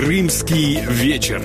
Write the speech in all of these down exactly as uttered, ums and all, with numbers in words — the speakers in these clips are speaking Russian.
Крымский вечер.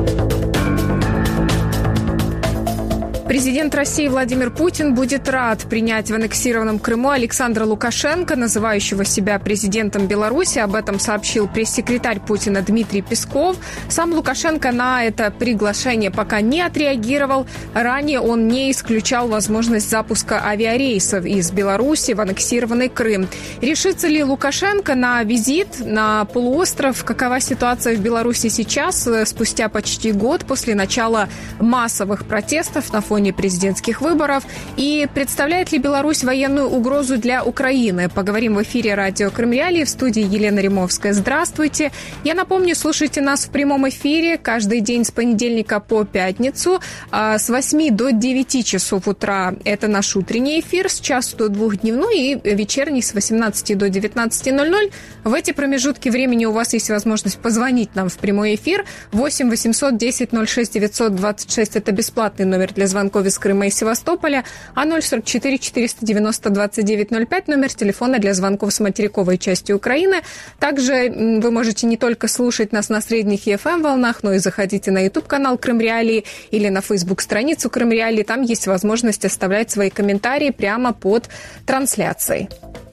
Президент России Владимир Путин будет рад принять в аннексированном Крыму Александра Лукашенко, называющего себя президентом Беларуси. Об этом сообщил пресс-секретарь Путина Дмитрий Песков. Сам Лукашенко на это приглашение пока не отреагировал. Ранее он не исключал возможность запуска авиарейсов из Беларуси в аннексированный Крым. Решится ли Лукашенко на визит на полуостров? Какова ситуация в Беларуси сейчас, спустя почти год после начала массовых протестов на фоне президентских выборов? И представляет ли Беларусь военную угрозу для Украины? Поговорим в эфире радио Крым Реалии. В студии Елена Римовская. Здравствуйте. Я напомню, слушайте нас в прямом эфире каждый день с понедельника по пятницу. С восьми до девяти часов утра это наш утренний эфир, с часу до двух дневной и вечерний с восемнадцати до девятнадцати ноль-ноль. В эти промежутки времени у вас есть возможность позвонить нам в прямой эфир. восемь восемьсот десять ноль шесть девятьсот двадцать шесть это бесплатный номер для звонков из Крыма и Севастополя, а ноль сорок четыре четыреста девяносто двадцать девять ноль пять номер телефона для звонков с материковой части Украины. Также вы можете не только слушать нас на средних и эф эм-волнах, но и заходите на YouTube-канал Крым Реалии или на Facebook-страницу Крым Реалии. Там есть возможность оставлять свои комментарии прямо под трансляцией.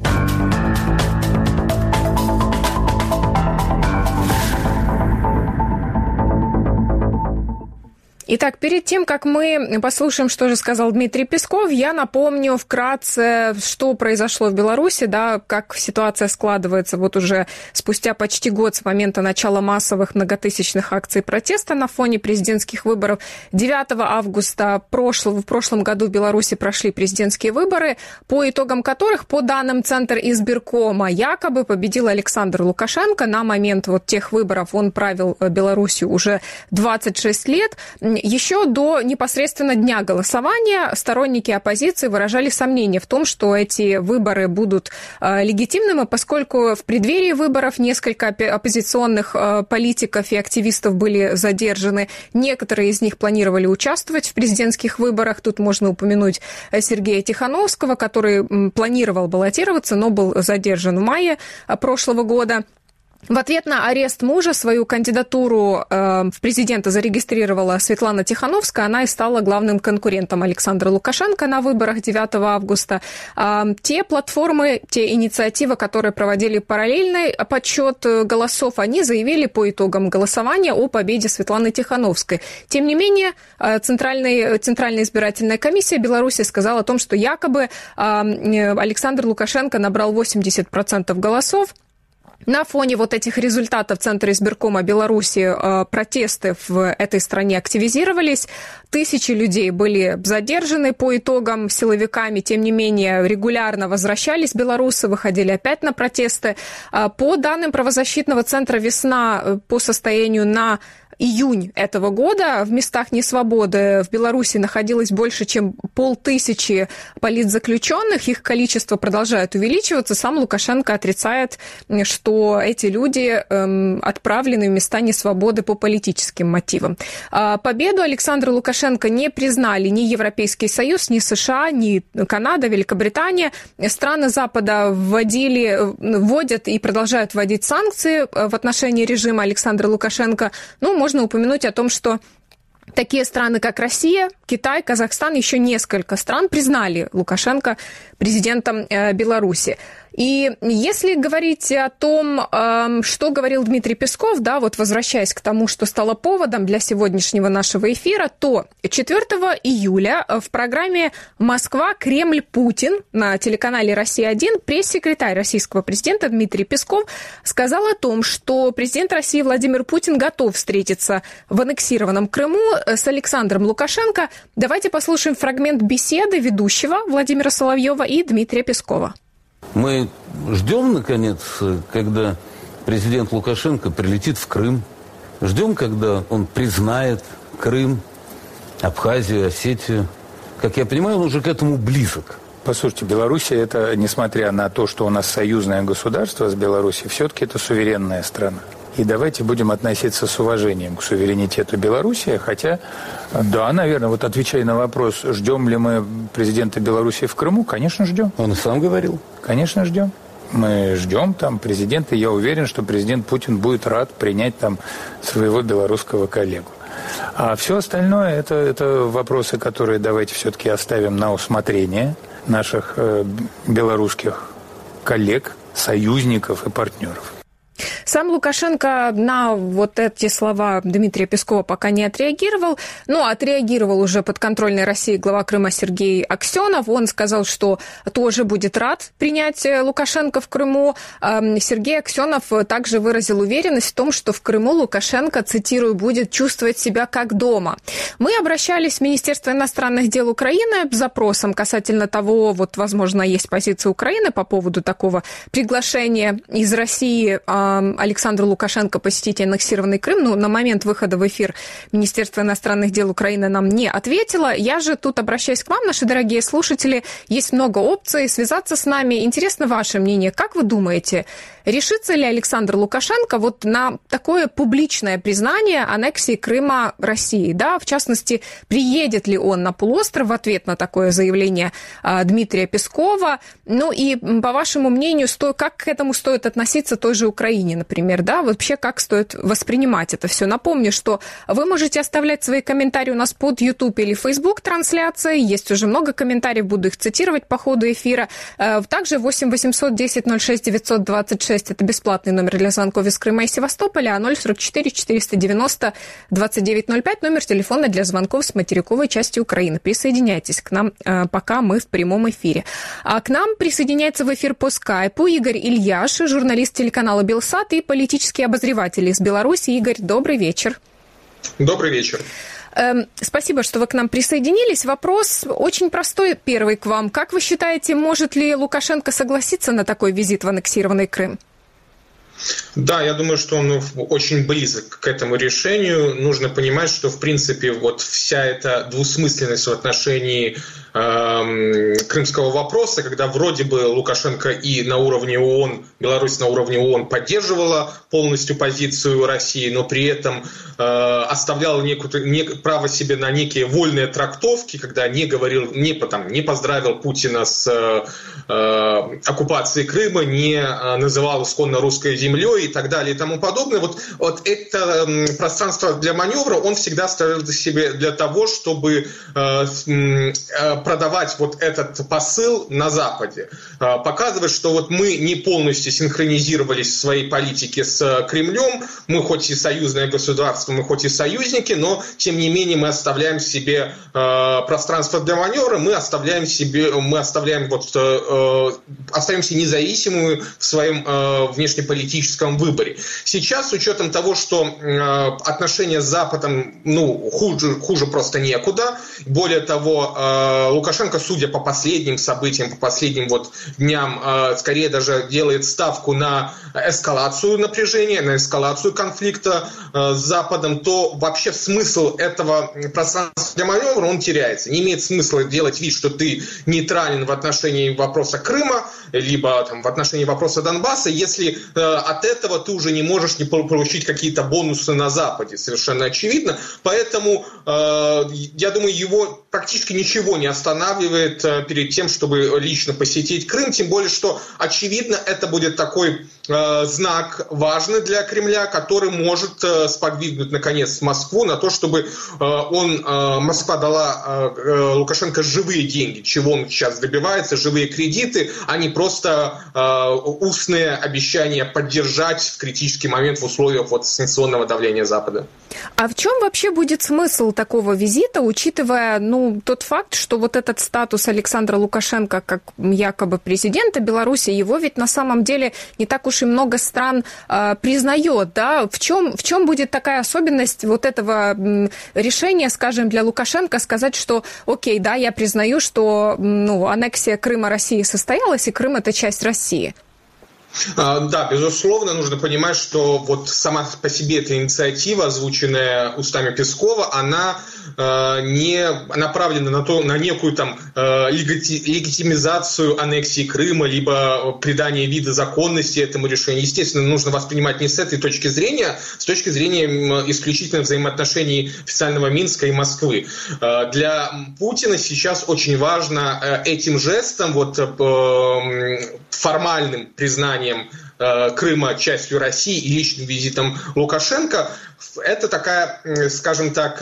Итак, перед тем, как мы послушаем, что же сказал Дмитрий Песков, я напомню вкратце, что произошло в Беларуси, да, как ситуация складывается вот уже спустя почти год с момента начала массовых многотысячных акций протеста на фоне президентских выборов. девятого августа прошлого, в прошлом году в Беларуси прошли президентские выборы, по итогам которых, по данным Центра избиркома, якобы победил Александр Лукашенко. На момент вот тех выборов он правил Беларусью уже двадцать шесть лет. Еще до непосредственно дня голосования сторонники оппозиции выражали сомнения в том, что эти выборы будут э, легитимными, поскольку в преддверии выборов несколько оппозиционных э, политиков и активистов были задержаны. Некоторые из них планировали участвовать в президентских выборах. Тут можно упомянуть Сергея Тихановского, который м, планировал баллотироваться, но был задержан в мае прошлого года. В ответ на арест мужа свою кандидатуру э, в президенты зарегистрировала Светлана Тихановская. Она и стала главным конкурентом Александра Лукашенко на выборах девятого августа. Э, те платформы, те инициативы, которые проводили параллельный подсчет голосов, они заявили по итогам голосования о победе Светланы Тихановской. Тем не менее, Центральная, Центральная избирательная комиссия Беларуси сказала о том, что якобы э, Александр Лукашенко набрал восемьдесят процентов голосов. На фоне вот этих результатов Центра избиркома Беларуси э, протесты в этой стране активизировались. Тысячи людей были задержаны по итогам силовиками. Тем не менее, регулярно возвращались белорусы, выходили опять на протесты. Э, по данным правозащитного центра «Весна», э, по состоянию на июнь этого года в местах несвободы в Беларуси находилось больше, чем полтысячи политзаключенных. Их количество продолжает увеличиваться. Сам Лукашенко отрицает, что эти люди эм, отправлены в места несвободы по политическим мотивам. А победу Александра Лукашенко не признали ни Европейский Союз, ни США, ни Канада, Великобритания. Страны Запада вводили, вводят и продолжают вводить санкции в отношении режима Александра Лукашенко. Ну, можно упомянуть о том, что такие страны, как Россия, Китай, Казахстан, еще несколько стран признали Лукашенко президентом Беларуси. И если говорить о том, что говорил Дмитрий Песков, да, вот возвращаясь к тому, что стало поводом для сегодняшнего нашего эфира, то четвёртого июля в программе «Москва, Кремль, Путин» на телеканале «Россия-один» пресс-секретарь российского президента Дмитрий Песков сказал о том, что президент России Владимир Путин готов встретиться в аннексированном Крыму с Александром Лукашенко. Давайте послушаем фрагмент беседы ведущего Владимира Соловьева и Дмитрия Пескова. Мы ждем, наконец, когда президент Лукашенко прилетит в Крым. Ждем, когда он признает Крым, Абхазию, Осетию. Как я понимаю, он уже к этому близок. Послушайте, Белоруссия, это, несмотря на то, что у нас союзное государство с Белоруссией, все-таки это суверенная страна. И давайте будем относиться с уважением к суверенитету Белоруссии, хотя, да, наверное, вот отвечая на вопрос, ждем ли мы президента Белоруссии в Крыму, конечно, ждем. Он и сам говорил. Конечно, ждем. Мы ждем там президента, и я уверен, что президент Путин будет рад принять там своего белорусского коллегу. А все остальное это, это вопросы, которые давайте все-таки оставим на усмотрение наших э, белорусских коллег, союзников и партнеров. Сам Лукашенко на вот эти слова Дмитрия Пескова пока не отреагировал, но отреагировал уже подконтрольной России глава Крыма Сергей Аксенов. Он сказал, что тоже будет рад принять Лукашенко в Крыму. Сергей Аксенов также выразил уверенность в том, что в Крыму Лукашенко, цитирую, будет чувствовать себя как дома. Мы обращались в Министерство иностранных дел Украины с запросом касательно того, вот, возможно, есть позиция Украины по поводу такого приглашения из России Александру Лукашенко посетить аннексированный Крым. Ну, на момент выхода в эфир Министерство иностранных дел Украины нам не ответило. Я же тут обращаюсь к вам, наши дорогие слушатели. Есть много опций связаться с нами. Интересно ваше мнение. Как вы думаете, решится ли Александр Лукашенко вот на такое публичное признание аннексии Крыма России? Да, в частности, приедет ли он на полуостров в ответ на такое заявление Дмитрия Пескова? Ну и, по вашему мнению, как к этому стоит относиться той же Украине, например, да? Вообще, как стоит воспринимать это все? Напомню, что вы можете оставлять свои комментарии у нас под YouTube или Facebook трансляцией. Есть уже много комментариев, буду их цитировать по ходу эфира. Также восемь восемьсот десять ноль шесть девятьсот двадцать шесть это бесплатный номер для звонков из Крыма и Севастополя, а ноль сорок четыре четыреста девяносто двадцать девять ноль пять номер телефона для звонков с материковой части Украины. Присоединяйтесь к нам, пока мы в прямом эфире. А к нам присоединяется в эфир по скайпу Игорь Ильяш, журналист телеканала Белсат и политический обозреватель из Беларуси. Игорь, добрый вечер. Добрый вечер. Спасибо, что вы к нам присоединились. Вопрос очень простой, первый к вам. Как вы считаете, может ли Лукашенко согласиться на такой визит в аннексированный Крым? Да, я думаю, что он очень близок к этому решению. Нужно понимать, что, в принципе, вот вся эта двусмысленность в отношении э, крымского вопроса, когда вроде бы Лукашенко и на уровне ООН, Беларусь на уровне ООН поддерживала полностью позицию России, но при этом э, оставляла некую, не, право себе на некие вольные трактовки, когда не говорил, не, там, не поздравил Путина с э, оккупацией Крыма, не э, называл исконно русской землей, землей и так далее и тому подобное. Вот, вот это пространство для маневра он всегда ставил себе для того, чтобы э, э, продавать вот этот посыл на Западе. Э, показывать, что вот мы не полностью синхронизировались в своей политике с Кремлем, мы хоть и союзное государство, мы хоть и союзники, но тем не менее мы оставляем себе э, пространство для маневра, мы оставляем себе, мы оставляем вот, э, остаемся независимыми в своем э, внешнеполитическом выборе. Сейчас, с учетом того, что э, отношения с Западом ну, хуже, хуже просто некуда, более того, э, Лукашенко, судя по последним событиям, по последним вот дням, э, скорее даже делает ставку на эскалацию напряжения, на эскалацию конфликта э, с Западом, то вообще смысл этого пространства для маневра, он теряется. Не имеет смысла делать вид, что ты нейтрален в отношении вопроса Крыма, либо там, в отношении вопроса Донбасса, если э, от этого ты уже не можешь не получить какие-то бонусы на Западе, совершенно очевидно. Поэтому, э, я думаю, его практически ничего не останавливает э, перед тем, чтобы лично посетить Крым, тем более, что, очевидно, это будет такой э, знак важный для Кремля, который может э, сподвигнуть, наконец, Москву на то, чтобы э, он, э, Москва дала э, Лукашенко живые деньги, чего он сейчас добивается, живые кредиты, а не просто э, устные обещания поддержать в критический момент в условиях вот санкционного давления Запада. А в чем вообще будет смысл такого визита, учитывая ну, тот факт, что вот этот статус Александра Лукашенко как якобы президента Беларуси, его ведь на самом деле не так уж и много стран э, признает, да? В чем, в чем будет такая особенность вот этого м, решения, скажем, для Лукашенко сказать, что окей, да, я признаю, что ну, аннексия Крыма России состоялась, и Крым – это часть России? Да, безусловно, нужно понимать, что вот сама по себе эта инициатива, озвученная устами Пескова, она э, не направлена на, то, на некую там э, легитимизацию аннексии Крыма, либо придание вида законности этому решению. Естественно, нужно воспринимать не с этой точки зрения, с точки зрения исключительно взаимоотношений официального Минска и Москвы. Э, для Путина сейчас очень важно э, этим жестом, вот, э, формальным признанием Крыма частью России и личным визитом Лукашенко, это такая, скажем так,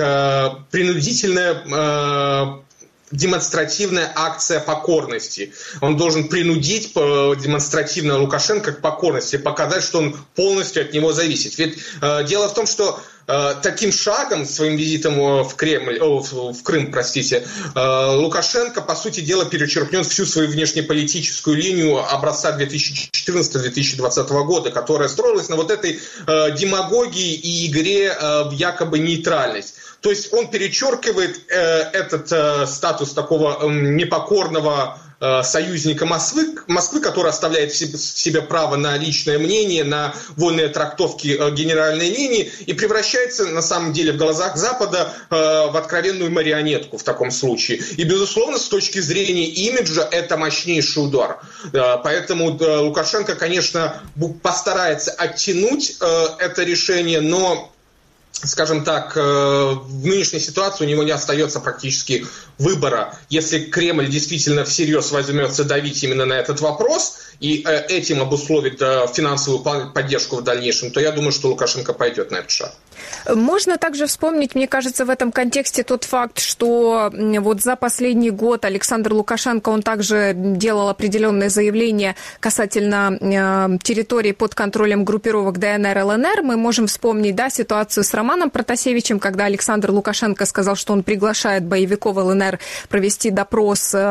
принудительная демонстративная акция покорности. Он должен принудить демонстративно Лукашенко к покорности, показать, что он полностью от него зависит. Ведь э, дело в том, что э, таким шагом, своим визитом в, Кремль, о, в Крым, простите, э, Лукашенко, по сути дела, перечеркнет всю свою внешнеполитическую линию образца две тысячи четырнадцатого - две тысячи двадцатого года, которая строилась на вот этой э, демагогии и игре э, в якобы нейтральность. То есть он перечеркивает э, этот э, статус такого э, непокорного э, союзника Москвы, Москвы, который оставляет в себе, в себе право на личное мнение, на вольные трактовки э, генеральной линии, и превращается на самом деле в глазах Запада э, в откровенную марионетку в таком случае. И, безусловно, с точки зрения имиджа это мощнейший удар. Э, поэтому э, Лукашенко, конечно, постарается оттянуть э, это решение, но, скажем так, в нынешней ситуации у него не остается практически выбора. Если Кремль действительно всерьез возьмется давить именно на этот вопрос и этим обусловит финансовую поддержку в дальнейшем, то я думаю, что Лукашенко пойдет на этот шаг. Можно также вспомнить, мне кажется, в этом контексте тот факт, что вот за последний год Александр Лукашенко, он также делал определенные заявления касательно э, территории под контролем группировок ДНР, ЛНР. Мы можем вспомнить, да, ситуацию с Романом Протасевичем, когда Александр Лукашенко сказал, что он приглашает боевиков ЛНР провести допрос э,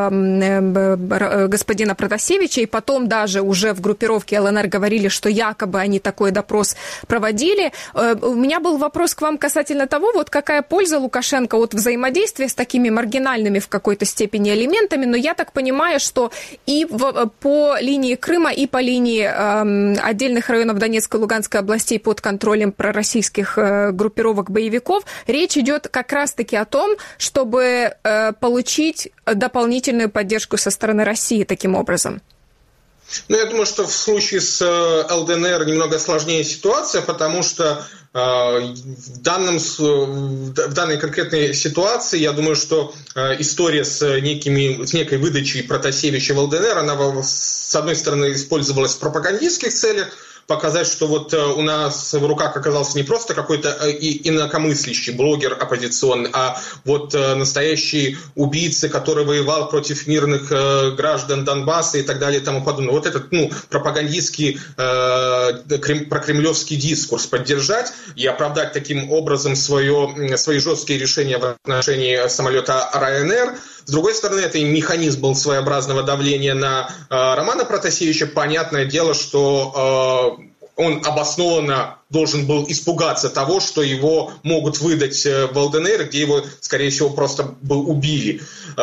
э, господина Протасевича, и потом даже уже в группировке ЛНР говорили, что якобы они такой допрос проводили. Э, у меня был вопрос к вам касательно того, вот какая польза Лукашенко от взаимодействия с такими маргинальными в какой-то степени элементами, но я так понимаю, что и в, по линии Крыма, и по линии э, отдельных районов Донецкой и Луганской областей под контролем пророссийских э, группировок боевиков речь идет как раз-таки о том, чтобы э, получить дополнительную поддержку со стороны России таким образом. Ну, я думаю, что в случае с ЛДНР немного сложнее ситуация, потому что э, в, данном, в данной конкретной ситуации, я думаю, что э, история с, некими, с некой выдачей Протасевича в ЛДНР, она, с одной стороны, использовалась в пропагандистских целях, показать, что вот у нас в руках оказался не просто какой-то инакомыслящий блогер оппозиционный, а вот настоящий убийца, который воевал против мирных граждан Донбасса и так далее и тому подобное. Вот этот, ну, пропагандистский э, прокремлевский дискурс поддержать и оправдать таким образом свое, свои жесткие решения в отношении самолета Ryanair. С другой стороны, это механизм был своеобразного давления на э, Романа Протасевича. Понятное дело, что э, он обоснованно должен был испугаться того, что его могут выдать в ЛДНР, где его, скорее всего, просто бы убили.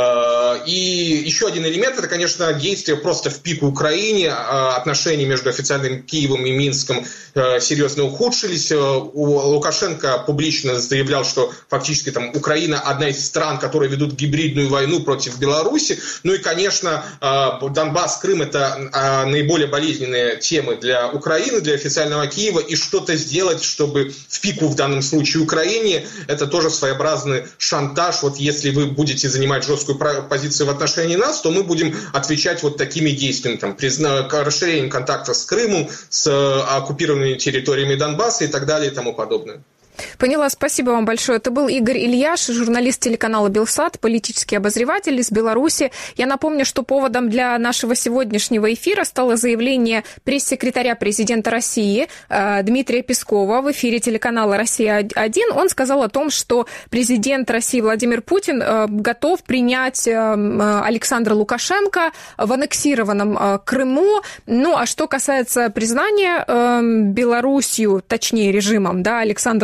И еще один элемент – это, конечно, действия просто в пику Украине. Отношения между официальным Киевом и Минском серьезно ухудшились. Лукашенко публично заявлял, что фактически там Украина – одна из стран, которые ведут гибридную войну против Беларуси. Ну и, конечно, Донбасс, Крым – это наиболее болезненные темы для Украины, для официального Киева. И что-то сделать, чтобы в пику в данном случае Украине, это тоже своеобразный шантаж. Вот если вы будете занимать жесткую позицию в отношении нас, то мы будем отвечать вот такими действиями, там, призна... расширением контактов с Крымом, с оккупированными территориями Донбасса и так далее и тому подобное. Поняла, спасибо вам большое. Это был Игорь Ильяш, журналист телеканала «Белсат», политический обозреватель из Беларуси. Я напомню, что поводом для нашего сегодняшнего эфира стало заявление пресс-секретаря президента России Дмитрия Пескова в эфире телеканала «Россия-один». Он сказал о том, что президент России Владимир Путин готов принять Александра Лукашенко в аннексированном Крыму. Ну, а что касается признания Белоруссию, точнее режимом, да, Александра Лукашенко,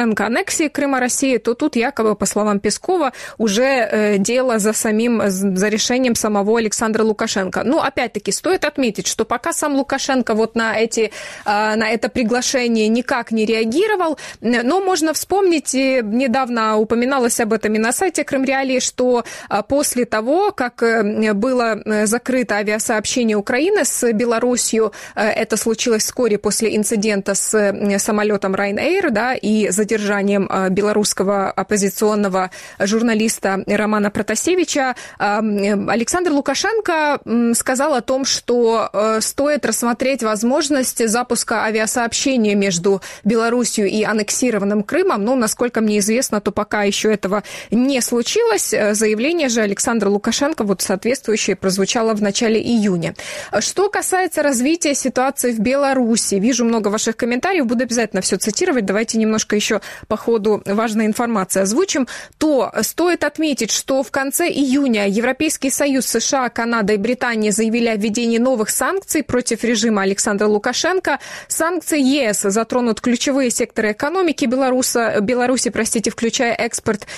Лукашенко аннексии Крыма России, то тут якобы, по словам Пескова, уже э, дело за самим, за решением самого Александра Лукашенко. Ну, опять-таки, стоит отметить, что пока сам Лукашенко вот на, эти, э, на это приглашение никак не реагировал, но можно вспомнить, и недавно упоминалось об этом и на сайте Крымреалии, что э, после того, как э, было закрыто авиасообщение Украины с Белоруссией, э, это случилось вскоре после инцидента с э, самолетом Ryanair, да, и задержанием э, белорусского оппозиционного журналиста Романа Протасевича, Александр Лукашенко сказал о том, что стоит рассмотреть возможность запуска авиасообщения между Белоруссией и аннексированным Крымом. Но, насколько мне известно, то пока еще этого не случилось. Заявление же Александра Лукашенко вот соответствующее прозвучало в начале июня. Что касается развития ситуации в Беларуси, вижу много ваших комментариев, буду обязательно все цитировать. Давайте немножко еще по ходу важной информации озвучим. То стоит отметить, что в конце июня Европейский Союз, США, Канада и Британия заявили о введении новых санкций против режима Александра Лукашенко. Санкции ЕС затронут ключевые секторы экономики Беларуси, Беларуси, простите, включая экспорт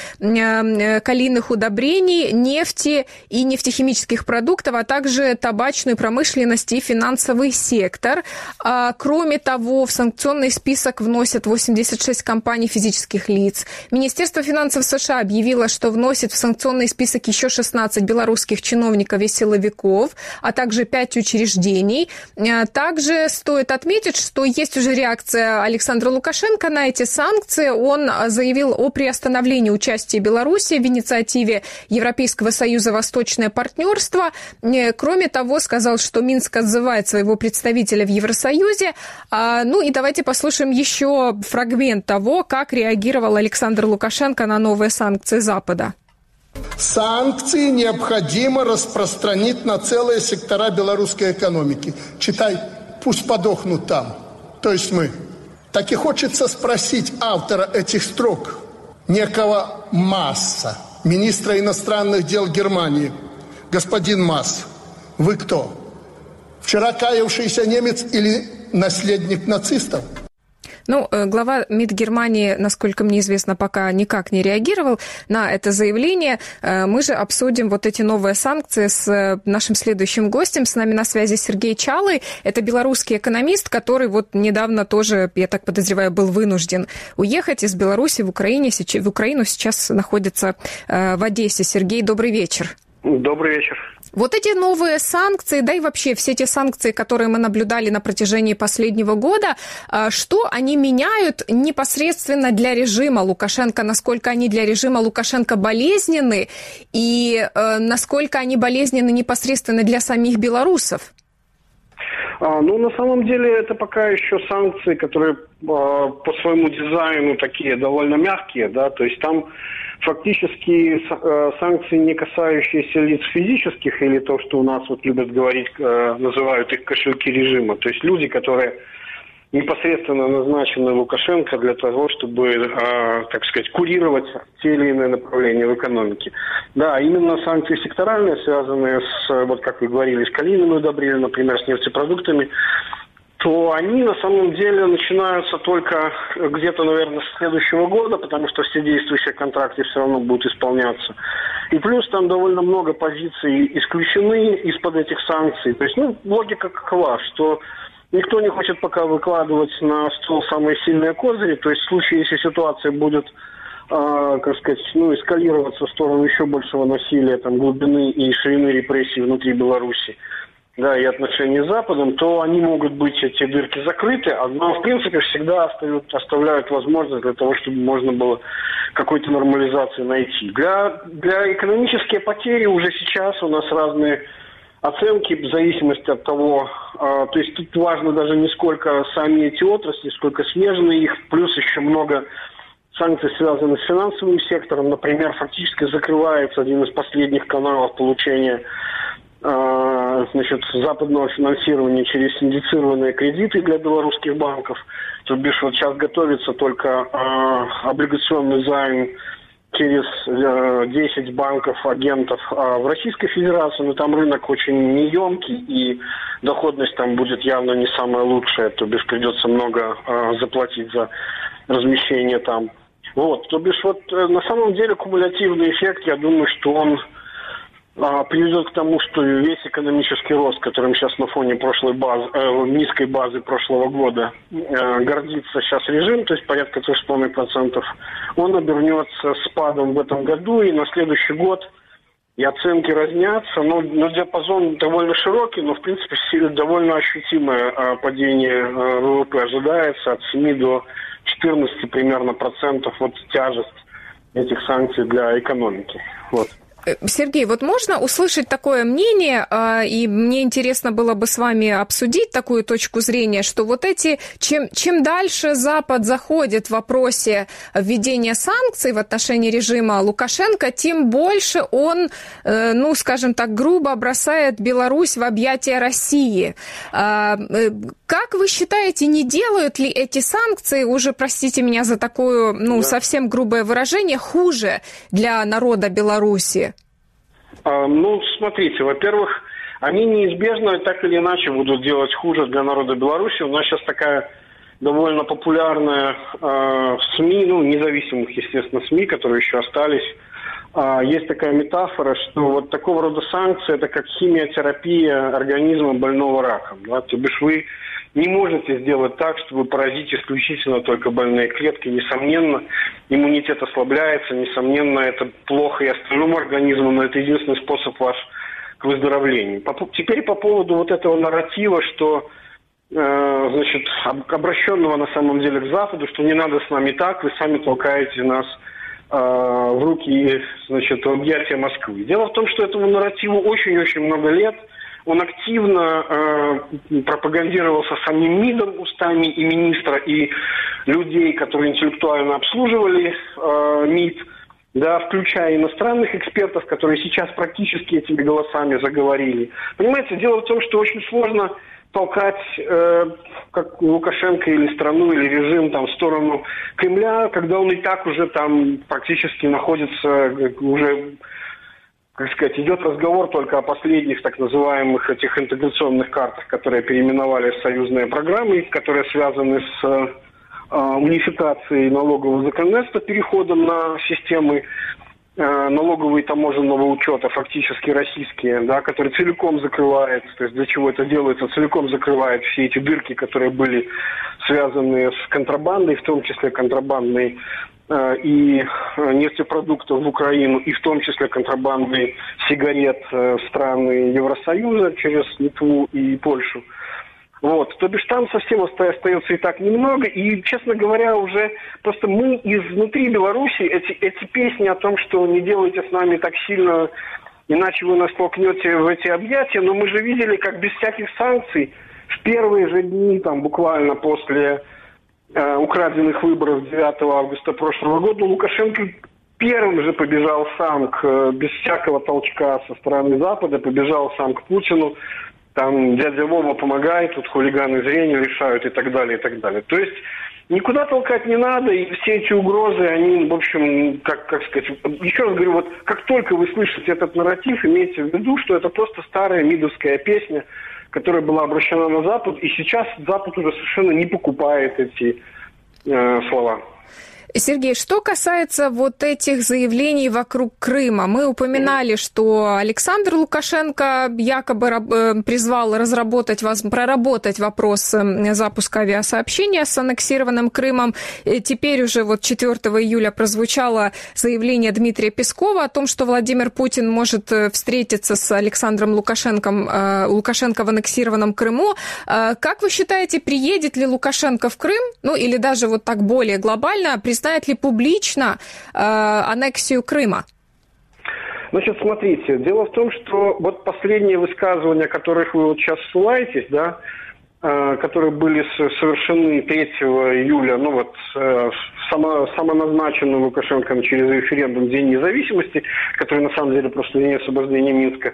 калийных удобрений, нефти и нефтехимических продуктов, а также табачную промышленность и финансовый сектор. Кроме того, в санкционный список вносят восемьдесят шесть компаний физических лиц. Министерство финансов США объявило, что вносит в санкционный список еще шестнадцать белорусских чиновников и силовиков, а также пять учреждений. Также стоит отметить, что есть уже реакция Александра Лукашенко на эти санкции. Он заявил о приостановлении участия Беларуси в инициативе Европейского Союза «Восточное партнерство». Кроме того, сказал, что Минск отзывает своего представителя в Евросоюзе. Ну и давайте послушаем еще фрагмент того, как реагировал Александр Лукашенко на новые санкции Запада. Санкции необходимо распространить на целые сектора белорусской экономики. Читай, пусть подохнут там, то есть мы. Так и хочется спросить автора этих строк, некого Масса, министра иностранных дел Германии. Господин Масс, вы кто? Вчера каявшийся немец или наследник нацистов? Ну, глава МИД Германии, насколько мне известно, пока никак не реагировал на это заявление. Мы же обсудим вот эти новые санкции с нашим следующим гостем. С нами на связи Сергей Чалый. Это белорусский экономист, который вот недавно тоже, я так подозреваю, был вынужден уехать из Беларуси в Украине. В Украину сейчас находится в Одессе. Сергей, добрый вечер. Добрый вечер. Вот эти новые санкции, да и вообще все те санкции, которые мы наблюдали на протяжении последнего года, что они меняют непосредственно для режима Лукашенко, насколько они для режима Лукашенко болезненны и насколько они болезненны непосредственно для самих белорусов? А, ну, на самом деле, это пока еще санкции, которые а, по своему дизайну такие довольно мягкие, да, то есть там фактически а, санкции, не касающиеся лиц физических, или то, что у нас вот любят говорить, а, называют их кошельки режима, то есть люди, которые непосредственно назначены Лукашенко для того, чтобы, э, так сказать, курировать те или иные направления в экономике. Да, именно санкции секторальные, связанные с, вот как вы говорили, с калийными удобрениями, например, с нефтепродуктами, то они на самом деле начинаются только где-то, наверное, с следующего года, потому что все действующие контракты все равно будут исполняться. И плюс там довольно много позиций исключены из-под этих санкций. То есть, ну, логика какова, что никто не хочет пока выкладывать на стол самые сильные козыри. То есть в случае, если ситуация будет, э, как сказать, ну, эскалироваться в сторону еще большего насилия, там, глубины и ширины репрессий внутри Беларуси, да, и отношений с Западом, то они могут быть, эти дырки, закрыты, но, в принципе, всегда оставляют, оставляют возможность для того, чтобы можно было какой-то нормализации найти. Для, для экономические потери уже сейчас у нас разные оценки в зависимости от того, э, то есть тут важно даже не сколько сами эти отрасли, сколько смежные их, плюс еще много санкций, связанных с финансовым сектором. Например, фактически закрывается один из последних каналов получения э, значит, западного финансирования через синдицированные кредиты для белорусских банков. То бишь вот сейчас готовится только э, облигационный займ через э, десять банков-агентов э, в Российской Федерации, но там рынок очень неемкий, и доходность там будет явно не самая лучшая, то бишь придется много э, заплатить за размещение там. Вот, то бишь вот на самом деле кумулятивный эффект, я думаю, что он а, приведет к тому, что весь экономический рост, которым сейчас на фоне прошлой базы, э, низкой базы прошлого года э, гордится сейчас режим, то есть порядка три с половиной процента, он обернется спадом в этом году, и на следующий год и оценки разнятся, но, но диапазон довольно широкий, но в принципе довольно ощутимое э, падение э, ВВП ожидается от семи до четырнадцати примерно процентов вот тяжесть этих санкций для экономики. Вот. Сергей, вот можно услышать такое мнение, и мне интересно было бы с вами обсудить такую точку зрения, что вот эти, чем, чем дальше Запад заходит в вопросе введения санкций в отношении режима Лукашенко, тем больше он, ну, скажем так, грубо бросает Беларусь в объятия России. Как вы считаете, не делают ли эти санкции, уже, простите меня за такое, ну, да. совсем грубое выражение, хуже для народа Беларуси? А, ну, смотрите, во-первых, они неизбежно так или иначе будут делать хуже для народа Беларуси. У нас сейчас такая довольно популярная э, в СМИ, ну, независимых, естественно, СМИ, которые еще остались, э, есть такая метафора, что вот такого рода санкции – это как химиотерапия организма больного раком. Да? То бишь вы не можете сделать так, чтобы поразить исключительно только больные клетки. Несомненно, иммунитет ослабляется, несомненно, это плохо и остальному организму, но это единственный способ ваш к выздоровлению. Теперь по поводу вот этого нарратива, что, э, значит, обращенного на самом деле к Западу, что не надо с нами так, вы сами толкаете нас э, в руки, значит, в объятия Москвы. Дело в том, что этому нарративу очень-очень много лет. Он активно э, пропагандировался самим МИДом, устами и министра, и людей, которые интеллектуально обслуживали э, МИД, да, включая иностранных экспертов, которые сейчас практически этими голосами заговорили. Понимаете, дело в том, что очень сложно толкать э, как Лукашенко или страну, или режим там, в сторону Кремля, когда он и так уже там практически находится уже... Как сказать, идет разговор только о последних так называемых этих интеграционных картах, которые переименовали в союзные программы, которые связаны с э, унификацией налогового законодательства, переходом на системы э, налогового и таможенного учета, фактически российские, да, которые целиком закрывают, то есть для чего это делается, целиком закрывает все эти дырки, которые были связаны с контрабандой, в том числе контрабандной и нефтепродуктов в Украину, и в том числе контрабандой сигарет в страны Евросоюза через Литву и Польшу. Вот. То бишь там совсем остается и так немного. И, честно говоря, уже просто мы изнутри Беларуси эти, эти песни о том, что не делайте с нами так сильно, иначе вы нас толкнете в эти объятия, но мы же видели, как без всяких санкций в первые же дни, там, буквально после украденных выборов девятого августа прошлого года, Лукашенко первым же побежал сам, к, без всякого толчка со стороны Запада, побежал сам к Путину, там дядя Вова помогает, тут хулиганы зрения решают и так далее, и так далее. То есть никуда толкать не надо, и все эти угрозы, они, в общем, как, как сказать, еще раз говорю, вот как только вы слышите этот нарратив, имейте в виду, что это просто старая мидовская песня, которая была обращена на Запад, и сейчас Запад уже совершенно не покупает эти э, слова. Сергей, что касается вот этих заявлений вокруг Крыма, мы упоминали, что Александр Лукашенко якобы призвал разработать, проработать вопрос запуска авиасообщения с аннексированным Крымом. Теперь уже вот четвёртого июля прозвучало заявление Дмитрия Пескова о том, что Владимир Путин может встретиться с Александром Лукашенко, Лукашенко в аннексированном Крыму. Как вы считаете, приедет ли Лукашенко в Крым? Ну или даже вот так более глобально, признает ли публично э, аннексию Крыма? Значит, смотрите, дело в том, что вот последние высказывания, которых вы вот сейчас ссылаетесь, да, э, которые были совершены третьего июля, ну вот э, само, самоназначенным Лукашенко через референдум День независимости, который на самом деле просто День освобождения Минска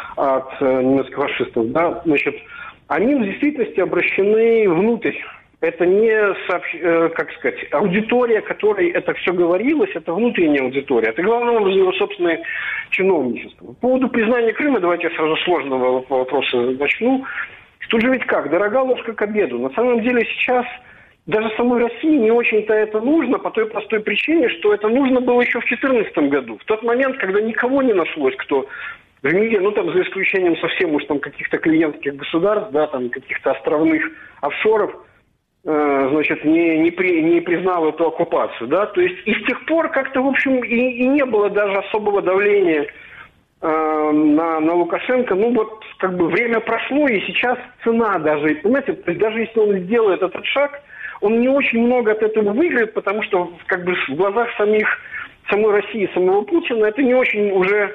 от э, немецких фашистов, да, значит, они в действительности обращены внутрь. Это не, сообщ... как сказать, аудитория, которой это все говорилось, это внутренняя аудитория. Это главным образом его собственное чиновничество. По поводу признания Крыма, давайте я сразу сложного вопроса начну. Тут же ведь как, дорога ложка к обеду. На самом деле сейчас даже самой России не очень-то это нужно по той простой причине, что это нужно было еще в две тысячи четырнадцатом году. В тот момент, когда никого не нашлось, кто в мире, ну там за исключением совсем уж там каких-то клиентских государств, да, там каких-то островных офшоров, э, значит, не, не, при, не признал эту оккупацию, да. То есть и с тех пор как-то, в общем, и, и не было даже особого давления э, на, на Лукашенко. Ну вот как бы время прошло, и сейчас цена даже, понимаете, то есть даже если он сделает этот шаг, он не очень много от этого выиграет, потому что как бы в глазах самих, самой России, самого Путина это не очень уже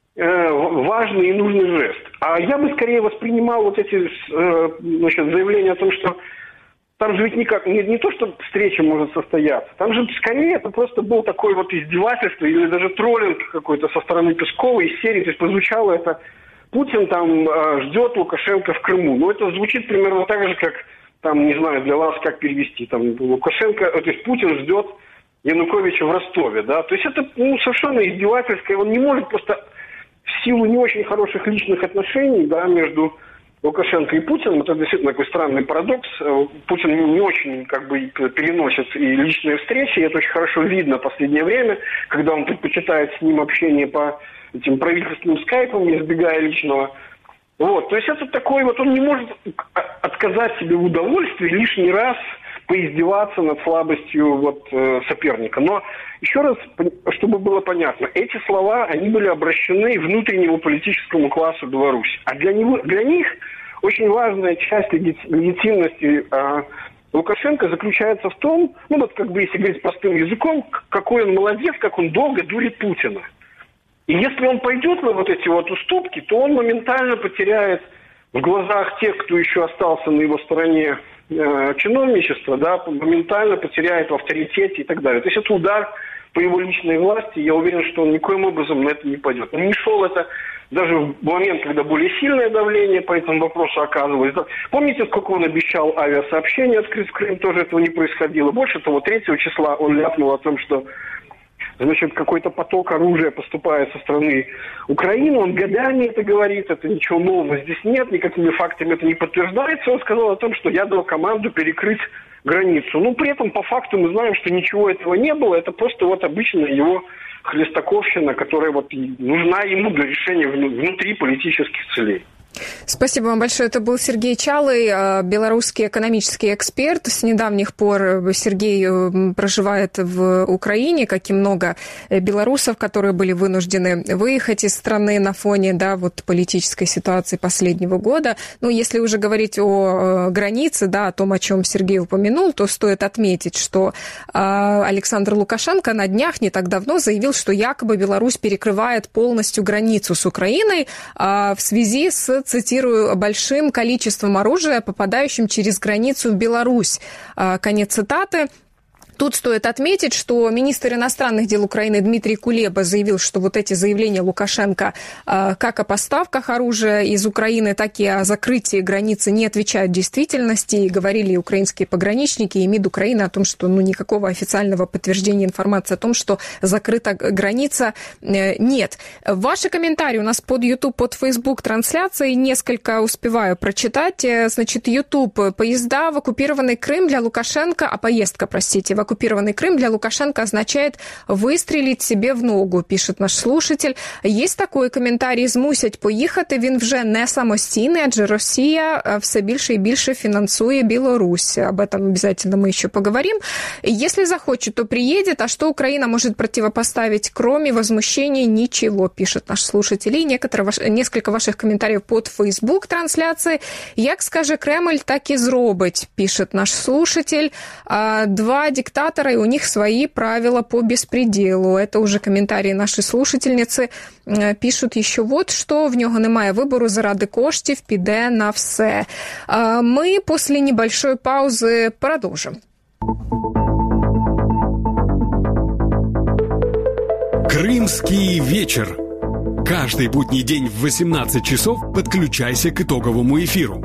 э, важный и нужный жест. А я бы скорее воспринимал вот эти э, значит, заявления о том, что там же ведь никак, не, не то, что встреча может состояться, там же скорее это просто был такой вот издевательство или даже троллинг какой-то со стороны Пескова из серии, то есть прозвучало это Путин там э, ждет Лукашенко в Крыму. Но это звучит примерно так же, как там, не знаю, для вас как перевести, там, Лукашенко, то есть Путин ждет Януковича в Ростове, да, то есть это, ну, совершенно издевательское, он не может просто в силу не очень хороших личных отношений, да, между Лукашенко и Путиным, это действительно такой странный парадокс, Путин не очень, как бы, переносит и личные встречи, и это очень хорошо видно в последнее время, когда он предпочитает с ним общение по этим правительственным скайпам, избегая личного. Вот, то есть это такой вот, он не может отказать себе в удовольствии лишний раз поиздеваться над слабостью вот, э, соперника. Но еще раз, чтобы было понятно, эти слова, они были обращены внутреннему политическому классу Беларуси. А для, него, для них очень важная часть легитимности э, Лукашенко заключается в том, ну вот как бы если говорить простым языком, какой он молодец, как он долго дурит Путина. И если он пойдет на вот эти вот уступки, то он моментально потеряет в глазах тех, кто еще остался на его стороне э, чиновничества, да, моментально потеряет в авторитете и так далее. То есть это удар по его личной власти. Я уверен, что он никоим образом на это не пойдет. Он не шел это даже в момент, когда более сильное давление по этому вопросу оказывалось. Помните, сколько он обещал авиасообщения открыть в Крым? Тоже этого не происходило. Больше того, третьего числа он ляпнул о том, что значит, какой-то поток оружия поступает со стороны Украины. Он годами это говорит, это ничего нового здесь нет, никакими фактами это не подтверждается. Он сказал о том, что я дал команду перекрыть границу. Ну, при этом по факту мы знаем, что ничего этого не было. Это просто вот обычная его хлестаковщина, которая вот нужна ему для решения внутри политических целей. Спасибо вам большое. Это был Сергей Чалый, белорусский экономический эксперт. С недавних пор Сергей проживает в Украине, как и много белорусов, которые были вынуждены выехать из страны на фоне, да, вот политической ситуации последнего года. Ну, если уже говорить о границе, да, о том, о чем Сергей упомянул, то стоит отметить, что Александр Лукашенко на днях не так давно заявил, что якобы Беларусь перекрывает полностью границу с Украиной в связи с, цитирую, большим количеством оружия, попадающим через границу в Беларусь. Конец цитаты. Тут стоит отметить, что министр иностранных дел Украины Дмитрий Кулеба заявил, что вот эти заявления Лукашенко как о поставках оружия из Украины, так и о закрытии границы не отвечают действительности. И говорили и украинские пограничники, и МИД Украины о том, что ну, никакого официального подтверждения информации о том, что закрыта граница, нет. Ваши комментарии у нас под YouTube, под Facebook трансляции. Несколько успеваю прочитать. Значит, YouTube. Поезда в оккупированный Крым для Лукашенко, а поездка, простите, в оккупированный Крым для Лукашенко означает вистрілити себе в ногу, пишет наш слушатель. Є такий коментарій: змусять поїхати, він вже не самостійний, адже Росія все більше і більше финансует Беларусь. Об этом обязательно мы еще поговорим. Если захочет, то приедет, а что Украина может противопоставить, кроме возмущения? Ничего, пишет наш слушатель. И некоторые, несколько ваших комментариев под Facebook трансляции. Як скаже Кремль, так и зробить, пишет наш слушатель. Два диктатора, и у них свои правила по беспределу. Это уже комментарии нашей слушательницы. Пишут еще вот что: в нього немає вибору, заради коштів піде на все. Мы после небольшой паузы продолжим. Крымский вечер. Каждый будний день в восемнадцать часов подключайся к итоговому эфиру.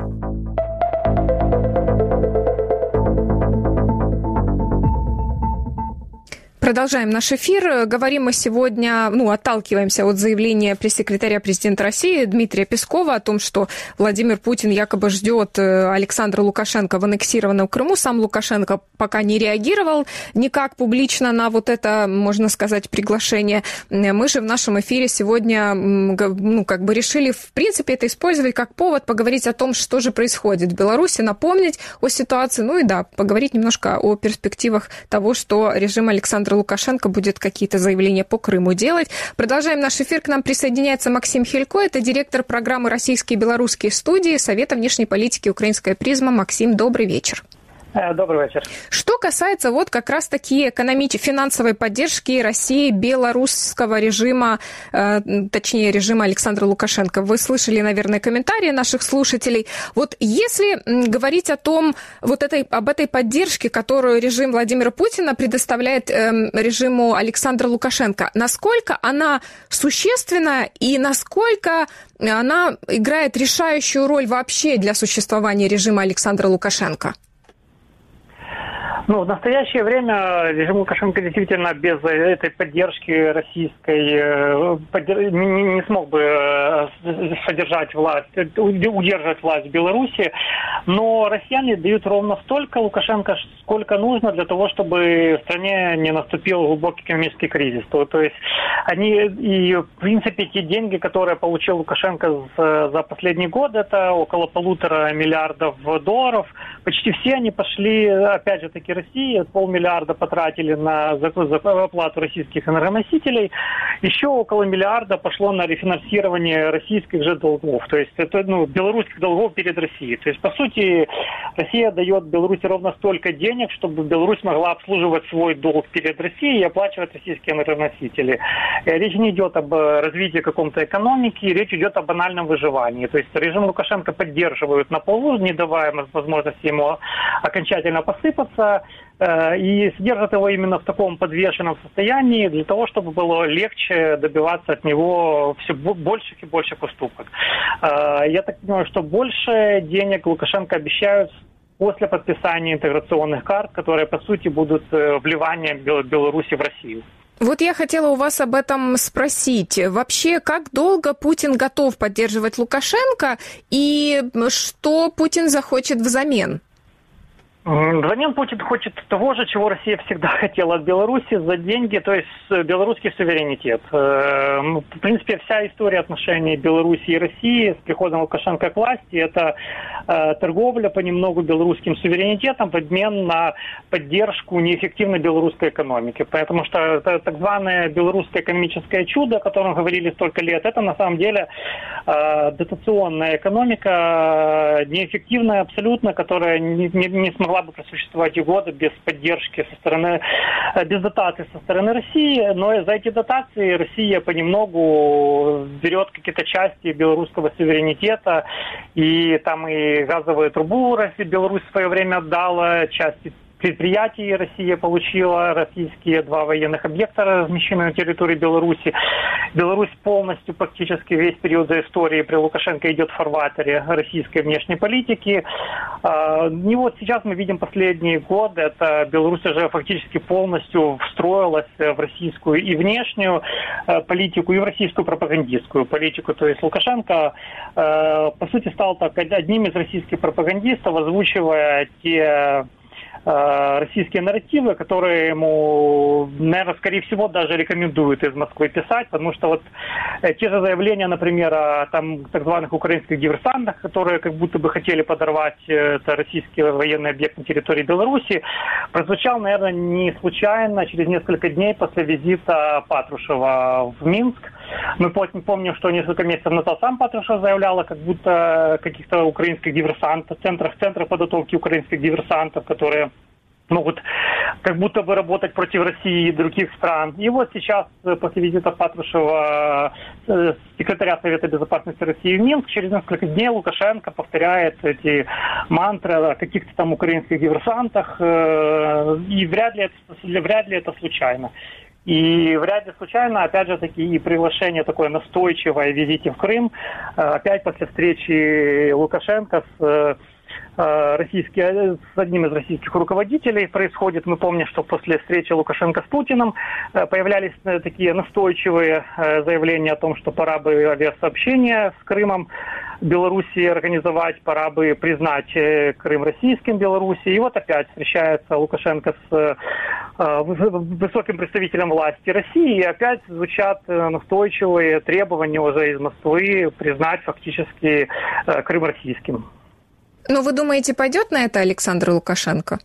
Продолжаем наш эфир. Говорим мы сегодня, ну, отталкиваемся от заявления пресс-секретаря президента России Дмитрия Пескова о том, что Владимир Путин якобы ждет Александра Лукашенко в аннексированном Крыму. Сам Лукашенко пока не реагировал никак публично на вот это, можно сказать, приглашение. Мы же в нашем эфире сегодня, ну, как бы решили, в принципе, это использовать как повод поговорить о том, что же происходит в Беларуси, напомнить о ситуации, ну и да, поговорить немножко о перспективах того, что режим Александра Лукашенко будет какие-то заявления по Крыму делать. Продолжаем наш эфир. К нам присоединяется Максим Хилько. Это директор программы «Российские и белорусские студии» Совета внешней политики «Украинская призма». Максим, добрый вечер. Добрый вечер. Что касается вот как раз-таки экономики, финансовой поддержки России белорусского режима, э, точнее режима Александра Лукашенко. Вы слышали, наверное, комментарии наших слушателей. Вот если говорить о том, вот этой, об этой поддержке, которую режим Владимира Путина предоставляет э, режиму Александра Лукашенко, насколько она существенна и насколько она играет решающую роль вообще для существования режима Александра Лукашенко? Ну, в настоящее время режим Лукашенко действительно без этой поддержки российской не смог бы содержать власть, удерживать власть в Беларуси. Но россияне дают ровно столько Лукашенко, сколько нужно для того, чтобы в стране не наступил глубокий экономический кризис. То, то есть они, и в принципе, те деньги, которые получил Лукашенко за последний год, это около полутора миллиардов долларов. Почти все они пошли, опять же таки, России, полмиллиарда потратили на оплату российских энергоносителей, еще около миллиарда пошло на рефинансирование российских же долгов, то есть это, ну, белорусских долгов перед Россией. То есть, по сути, Россия дает Беларуси ровно столько денег, чтобы Беларусь могла обслуживать свой долг перед Россией и оплачивать российские энергоносители. Речь не идет об развитии каком-то экономики, речь идет о банальном выживании. То есть режим Лукашенко поддерживают на полу, не давая возможности ему окончательно посыпаться, и содержат его именно в таком подвешенном состоянии для того, чтобы было легче добиваться от него все больших и больших уступок. Я так понимаю, что больше денег Лукашенко обещают после подписания интеграционных карт, которые, по сути, будут вливанием Беларуси в Россию. Вот я хотела у вас об этом спросить. Вообще, как долго Путин готов поддерживать Лукашенко и что Путин захочет взамен? Взамен Путин хочет того же, чего Россия всегда хотела от Беларуси, за деньги, то есть белорусский суверенитет. В принципе, вся история отношений Беларуси и России с приходом Лукашенко к власти – это торговля понемногу белорусским суверенитетом в обмен на поддержку неэффективной белорусской экономики. Потому что это так званое белорусское экономическое чудо, о котором говорили столько лет, это на самом деле дотационная экономика, неэффективная абсолютно, которая не, не, не смогла бы просуществовать и года без поддержки со стороны, без дотаций со стороны России, но за эти дотации Россия понемногу берет какие-то части белорусского суверенитета, и там и газовую трубу Беларусь в свое время отдала, части предприятий Россия получила, российские два военных объекта размещены на территории Беларуси. Беларусь полностью, практически весь период за истории при Лукашенко идет в фарватере российской внешней политики. И вот сейчас мы видим последние годы, это Беларусь уже фактически полностью встроилась в российскую и внешнюю политику, и в российскую пропагандистскую политику. То есть Лукашенко, по сути, стал так одним из российских пропагандистов, озвучивая те российские нарративы, которые ему, наверное, скорее всего, даже рекомендуют из Москвы писать, потому что вот те же заявления, например, о там, так званых украинских диверсантах, которые как будто бы хотели подорвать это российский военный объект на территории Беларуси, прозвучал, наверное, не случайно, через несколько дней после визита Патрушева в Минск. Мы помним, что несколько месяцев назад сам Патрушев заявлял, как будто каких-то украинских диверсантов, центрах, центрах подготовки украинских диверсантов, которые могут как будто бы работать против России и других стран. И вот сейчас, после визита Патрушева, секретаря Совета Безопасности России в Минск, через несколько дней Лукашенко повторяет эти мантры о каких-то там украинских диверсантах, и вряд ли это, вряд ли это случайно. И вряд ли случайно, опять же таки, и приглашение такое настойчивое о визите в Крым, опять после встречи Лукашенко с российские, с одним из российских руководителей происходит. Мы помним, что после встречи Лукашенко с Путиным появлялись такие настойчивые заявления о том, что пора бы авиасообщение с Крымом Белоруссии организовать, пора бы признать Крым российским Белоруссией. И вот опять встречается Лукашенко с высоким представителем власти России, и опять звучат настойчивые требования уже из Москвы признать фактически Крым российским. Но вы думаете, пойдет на это Александр Лукашенко?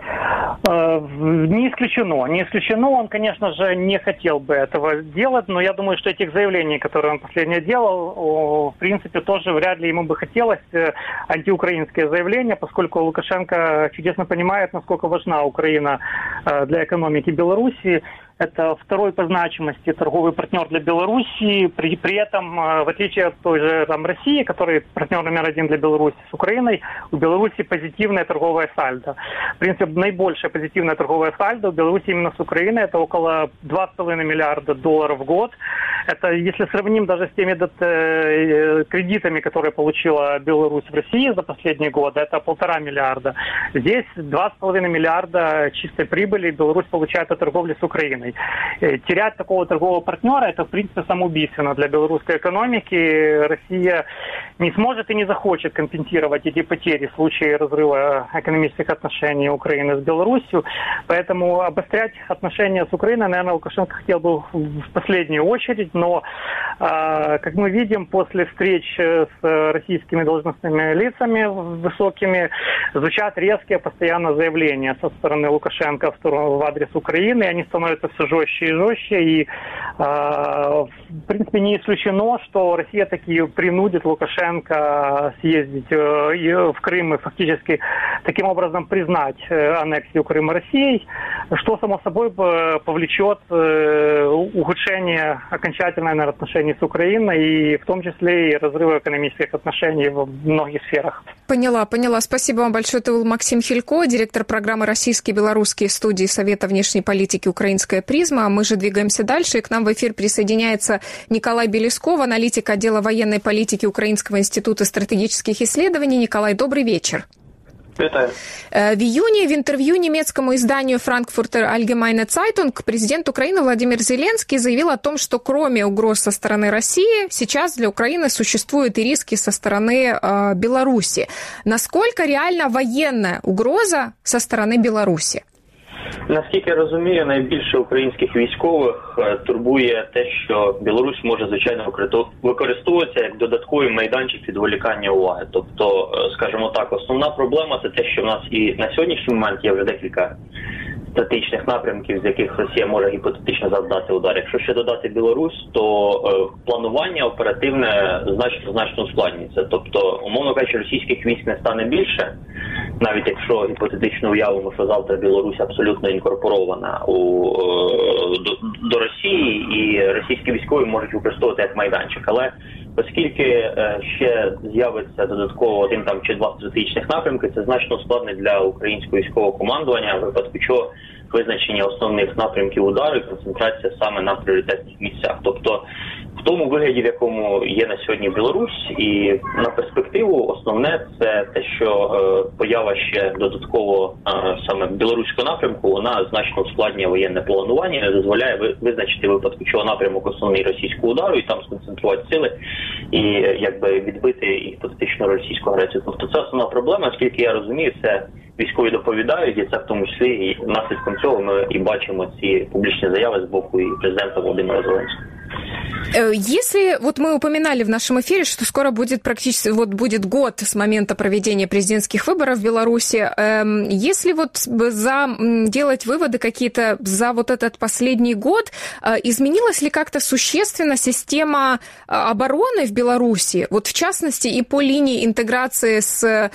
Не исключено. Не исключено. Он, конечно же, не хотел бы этого делать, но я думаю, что этих заявлений, которые он последнее делал, в принципе, тоже вряд ли ему бы хотелось антиукраинское заявление, поскольку Лукашенко чудесно понимает, насколько важна Украина для экономики Беларуси. Это второй по значимости торговый партнер для Белоруссии. При, при этом, в отличие от той же там, России, которая партнер номер один для Беларуси с Украиной, у Беларуси позитивное торговое сальдо. В принципе, наибольшее позитивное торговое сальдо у Беларуси именно с Украиной. Это около два с половиной миллиарда долларов в год. Это, если сравним даже с теми кредитами, которые получила Беларусь в России за последние годы, это полтора миллиарда. Здесь два с половиной миллиарда чистой прибыли Беларусь получает от торговли с Украиной. Терять такого торгового партнера – это, в принципе, самоубийственно для белорусской экономики. Россия не сможет и не захочет компенсировать эти потери в случае разрыва экономических отношений Украины с Беларусью. Поэтому обострять отношения с Украиной, наверное, Лукашенко хотел бы в последнюю очередь. Но, как мы видим, после встреч с российскими должностными лицами высокими звучат резкие постоянно заявления со стороны Лукашенко в, сторону, в адрес Украины. И они становятся все жестче и жестче. И, в принципе, не исключено, что Россия таки принудит Лукашенко съездить в Крым и фактически таким образом признать аннексию Крыма Россией, что, само собой, повлечет ухудшение окончательное, наверное, отношений с Украиной и в том числе и разрыва экономических отношений в многих сферах. Поняла, поняла. Спасибо вам большое. Это был Максим Хилько, директор программы «Российские и белорусские студии Совета внешней политики «Украинская призма». Мы же двигаемся дальше, и к нам в эфир присоединяется Николай Белесков, аналитик отдела военной политики Украинского института стратегических исследований. Николай, добрый вечер. Витаю. В июне в интервью немецкому изданию Frankfurter Allgemeine Zeitung президент Украины Владимир Зеленский заявил о том, что кроме угроз со стороны России, сейчас для Украины существуют и риски со стороны э, Беларуси. Насколько реальна военная угроза со сторони Білорусі? Наскільки я розумію, найбільше українських військових турбує те, що Білорусь може, звичайно, використовуватися як додатковий майданчик відволікання уваги. Тобто, скажімо так, основна проблема – це те, що в нас і на сьогоднішній момент є вже декілька стратегічних напрямків, з яких Росія може гіпотетично завдати удар. Якщо ще додати Білорусь, то е, планування оперативне значно-значно ускладнюється. Тобто, умовно кажучи, російських військ не стане більше, навіть якщо гіпотетично уявимо, що завтра Білорусь абсолютно інкорпорована у, е, до, до Росії, і російські військові можуть використовувати як майданчик. Але оскільки е, ще з'явиться додатково один там чи два стратегічних напрямки, це значно ускладнить для українського військового командування, в випадку чого визначення основних напрямків удару і концентрація саме на пріоритетних місцях. Тобто в тому вигляді, в якому є на сьогодні Білорусь, і на перспективу основне це те, що е, поява ще додатково е, саме білоруського напрямку, вона значно ускладнює воєнне планування, не дозволяє визначити в випадку чого напрямок основний російського удару і там сконцентрувати сили і якби відбити гіпотетичну російську агресію. Тобто це основна проблема, оскільки я розумію, це військові доповідають, і це в тому числі і наслідком цього ми і бачимо ці публічні заяви з боку і президента Володимира Зеленського. Если, вот мы упоминали в нашем эфире, что скоро будет практически, вот будет год с момента проведения президентских выборов в Беларуси, если вот за, делать выводы какие-то за вот этот последний год, изменилась ли как-то существенно система обороны в Беларуси, вот в частности и по линии интеграции с,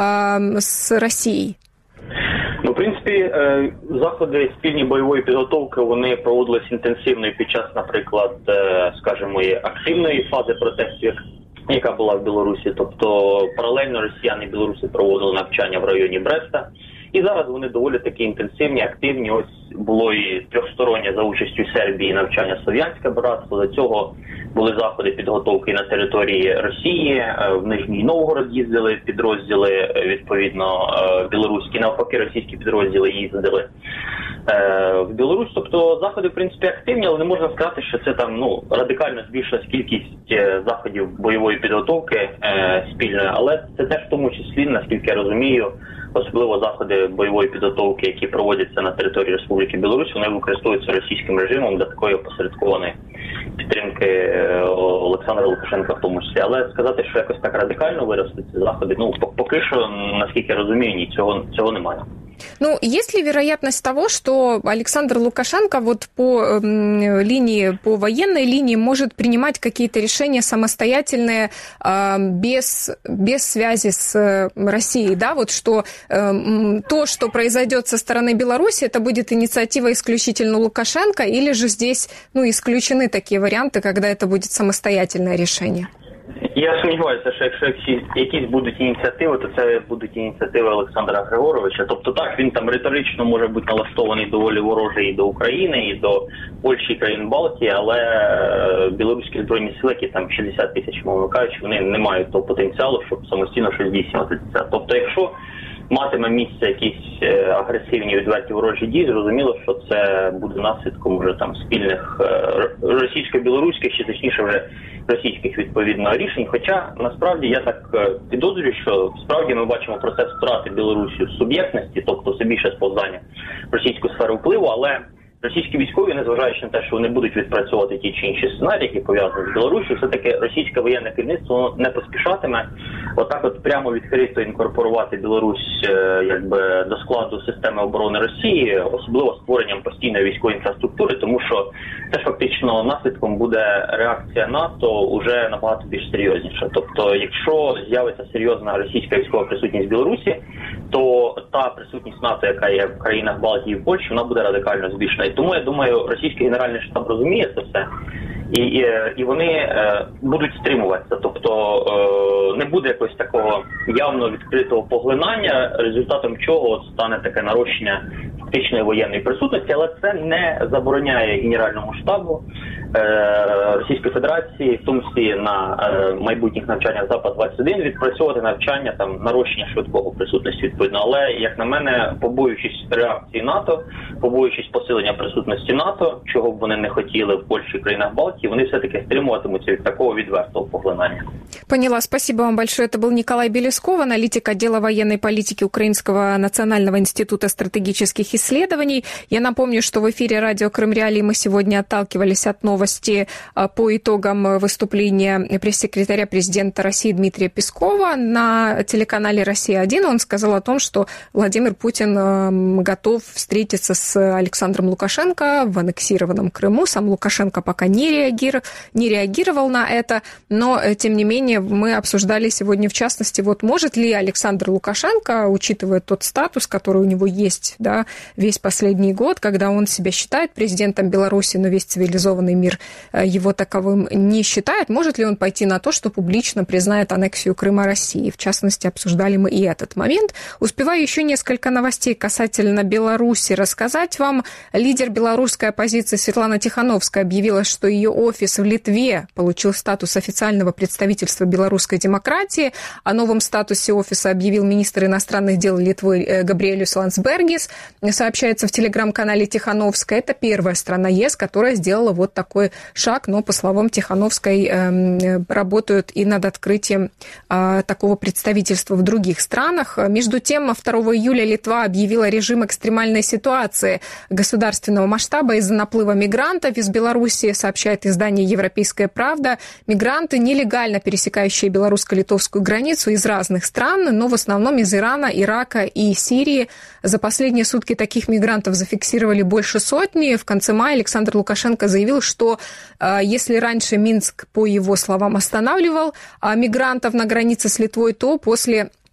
с Россией? Ну, в принципі, заходи спільні бойової підготовки, вони проводились інтенсивно під час, наприклад, скажімо, активної фази протестів, яка була в Білорусі. Тобто, паралельно росіяни і білоруси проводили навчання в районі Бреста. І зараз вони доволі таки інтенсивні, активні. Ось було і трьохстороннє за участю Сербії навчання «Слов'янське братство». До цього були заходи підготовки на території Росії. В Нижній Новгород їздили підрозділи, відповідно, білоруські, навпаки, російські підрозділи їздили в Білорусь. Тобто заходи, в принципі, активні, але не можна сказати, що це там ну радикально збільшилась кількість заходів бойової підготовки спільної. Але це теж в тому числі, наскільки я розумію, особливо заходи бойової підготовки, які проводяться на території Республіки Білорусь, вони використовуються російським режимом для такої опосередкованої підтримки Олександра Лукашенка в тому числі. Але сказати, що якось так радикально виросли ці заходи, ну поки що, наскільки я розумію, ні, цього, цього немає. Ну, есть ли вероятность того, что Александр Лукашенко вот по э, линии, по военной линии может принимать какие-то решения самостоятельные, э, без, без связи с э, Россией, да, вот что э, то, что произойдет со стороны Беларуси, это будет инициатива исключительно Лукашенко, или же здесь, ну, исключены такие варианты, когда это будет самостоятельное решение? Я сумніваюся, що якщо якісь будуть ініціативи, то це будуть ініціативи Олександра Григоровича. Тобто так, він там риторично може бути налаштований доволі ворожий і до України, і до Польщі, і країн Балтії, але білоруські збройні сили, які там шістдесят тисяч, мовно кажучи, вони не мають того потенціалу, щоб самостійно щось здійснювати це. Тобто якщо матиме місце якісь агресивні відверті ворожі дії, зрозуміло, що це буде наслідком вже там спільних російсько-білоруських, чи точніше вже російських відповідно рішень. Хоча насправді я так підозрюю, що справді ми бачимо процес втрати Білорусі суб'єктності, тобто все більше сповзання в російську сферу впливу, але російські військові, незважаючи на те, що вони будуть відпрацьовувати ті чи інші сценарії, які пов'язані з Білорусією, все-таки російське воєнне керівництво не поспішатиме отак от прямо відкрито інкорпорувати Білорусь якби до складу системи оборони Росії, особливо створенням постійної військової інфраструктури, тому що це ж фактично наслідком буде реакція НАТО уже набагато більш серйозніша. Тобто, якщо з'явиться серйозна російська військова присутність в Білорусі, то та присутність НАТО, яка є в країнах Балтії і Польщі, вона буде радикально збільшена. І тому, я думаю, російський генеральний штаб розуміє це все. І, і, і вони е, будуть стримуватися. Тобто е, не буде якогось такого явно відкритого поглинання, результатом чого от стане таке нарощення фактичної воєнної присутності, але це не забороняє Генеральному штабу е, Російської Федерації, в тому числі на е, майбутніх навчаннях Запад двадцять один, відпрацьовувати навчання, там, нарощення швидкого присутності відповідно. Але, як на мене, побоюючись реакції НАТО, побоюючись посилення присутності НАТО, чого б вони не хотіли в Польщі і країнах Балтії, вони все-таки стримуватимуться від такого відвертого поглинання. Поняла. Спасибо вам большое. Это был Николай Белесков, аналитик отдела военной политики Украинского национального института стратегических исследований. Я напомню, что в эфире радио Крым Реалии мы сегодня отталкивались от новости по итогам выступления пресс-секретаря президента России Дмитрия Пескова на телеканале «Россия один». Он сказал о том, что Владимир Путин готов встретиться с Александром Лукашенко в аннексированном Крыму. Сам Лукашенко пока не реагировал, не реагировал на это, но, тем не менее, мы обсуждали сегодня, в частности, вот может ли Александр Лукашенко, учитывая тот статус, который у него есть, да, весь последний год, когда он себя считает президентом Беларуси, но весь цивилизованный мир его таковым не считает, может ли он пойти на то, что публично признает аннексию Крыма России? В частности, обсуждали мы и этот момент. Успеваю еще несколько новостей касательно Беларуси рассказать вам. Лидер белорусской оппозиции Светлана Тихановская объявила, что ее офис в Литве получил статус официального представительства белорусской демократии. О новом статусе офиса объявил министр иностранных дел Литвы Габриэлюс Ландсбергис. Сообщается в телеграм-канале Тихановской. Это первая страна ЕС, которая сделала вот такой шаг, но, по словам Тихановской, работают и над открытием такого представительства в других странах. Между тем, второго июля Литва объявила режим экстремальной ситуации государственного масштаба из-за наплыва мигрантов из Беларуси, сообщает издание «Европейская правда». Мигранты, нелегально пересекающие белорусско-литовскую границу из разных стран, но в основном из Ирана, Ирака и Сирии. За последние сутки таких мигрантов зафиксировали больше сотни. В конце мая Александр Лукашенко заявил, что э, если раньше Минск, по его словам, останавливал э, мигрантов на границе с Литвой, то после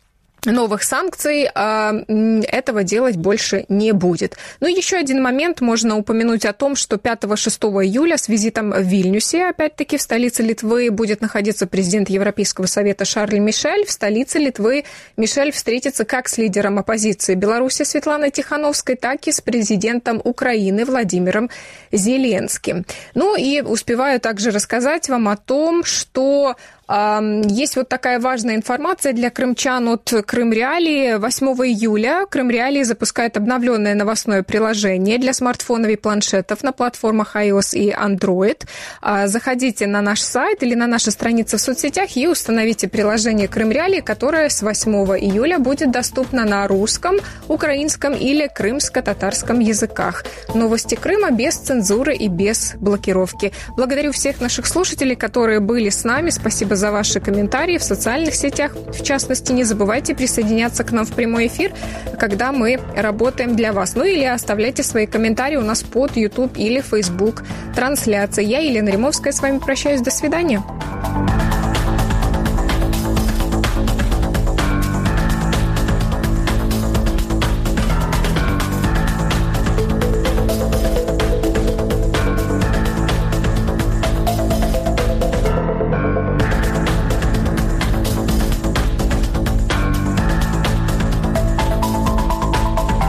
новых санкций, этого делать больше не будет. Ну и еще один момент, можно упомянуть о том, что пятого-шестого июля с визитом в Вильнюсе, опять-таки в столице Литвы, будет находиться президент Европейского совета Шарль Мишель. В столице Литвы Мишель встретится как с лидером оппозиции Беларуси Светланой Тихановской, так и с президентом Украины Владимиром Зеленским. Ну и успеваю также рассказать вам о том, что есть вот такая важная информация для крымчан от Крым Реалии. восьмого июля Крым Реалии запускает обновленное новостное приложение для смартфонов и планшетов на платформах iOS и Android. Заходите на наш сайт или на наши страницы в соцсетях и установите приложение Крым Реалии, которое с восьмого июля будет доступно на русском, украинском или крымско-татарском языках. Новости Крыма без цензуры и без блокировки. Благодарю всех наших слушателей, которые были с нами. Спасибо за ваши комментарии в социальных сетях. В частности, не забывайте присоединяться к нам в прямой эфир, когда мы работаем для вас. Ну или оставляйте свои комментарии у нас под YouTube или Facebook трансляцией. Я, Елена Римовская, с вами прощаюсь. До свидания.